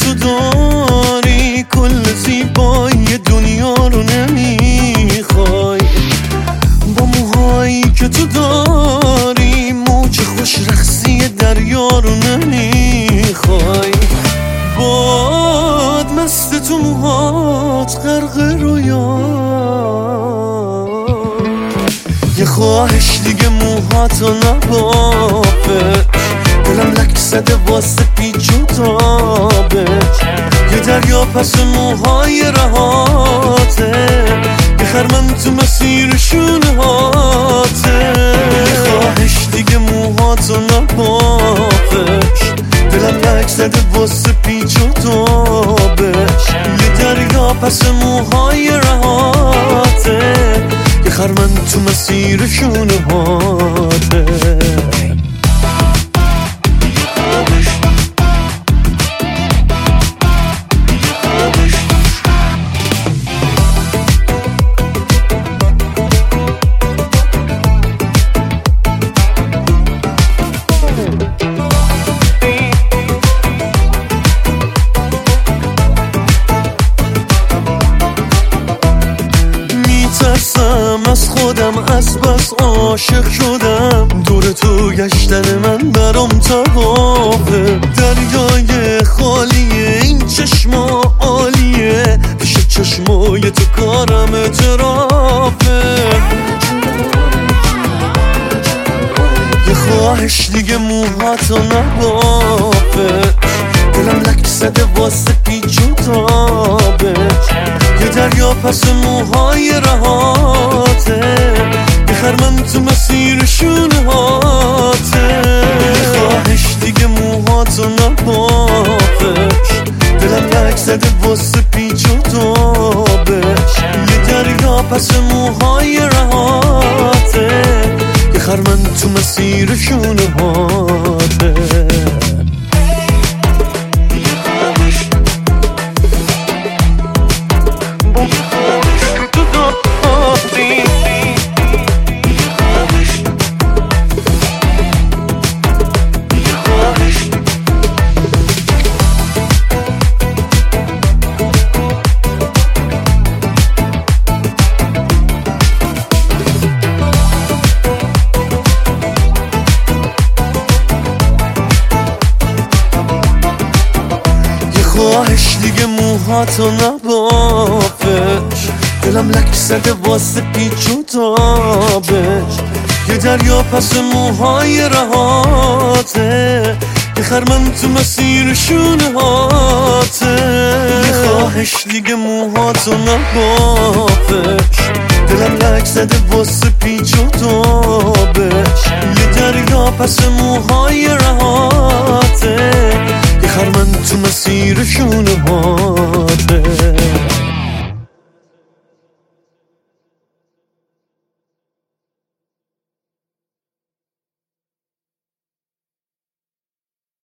تو داری کل زیبایی دنیا رو نمیخوای، با موهایی که تو داری موج خوش رقصی دریا رو نمیخوای، باد مست تو موهات غرق رویا. یه خواهش دیگه موهاتو نبافش، دلم لک زده واسه پیچ و تابش، یه دریا پس موهای رهاته، یه خرمن تو مسیر شونه هاته. یه خواهش دیگه موهاتو نبافش، دلم لک زده واسه پیچ و تابش، یه دریا پس موهای رهاته، یه خرمن تو مسیر شونه هاته. میترسم از خودم، از بس عاشق شدم، دور تو گشتن من برام طوافه، دریای خالیه این چشما عالیه، پیش چشمای تو کارم اعترافه. یه خواهش دیگه موهاتو نبافش، دلم لک زده واسه پیچ و تابش، یه دریا پس موهای رهاته، یه خرمن تو مسیر شونه هاته. یه خواهش دیگه موهاتو نبافش، دلم لک زده واسه پیچ و تابش، یه دریا پس موهای رهاته، یه خرمن تو مسیر شونه هاته. خواهش دیگه موهاتو نبافش، دلم لک زده واسه پیچ و تابش، یه دریا پس موهای رهاته، یه خرمن تو مسیر شونه هاته. یه خواهش دیگه موهاتو نبافش، دلم لک زده واسه پیچ و تابش، یه دریا پس موهای رهاته، یه خرمن تو مسیر شونه ها.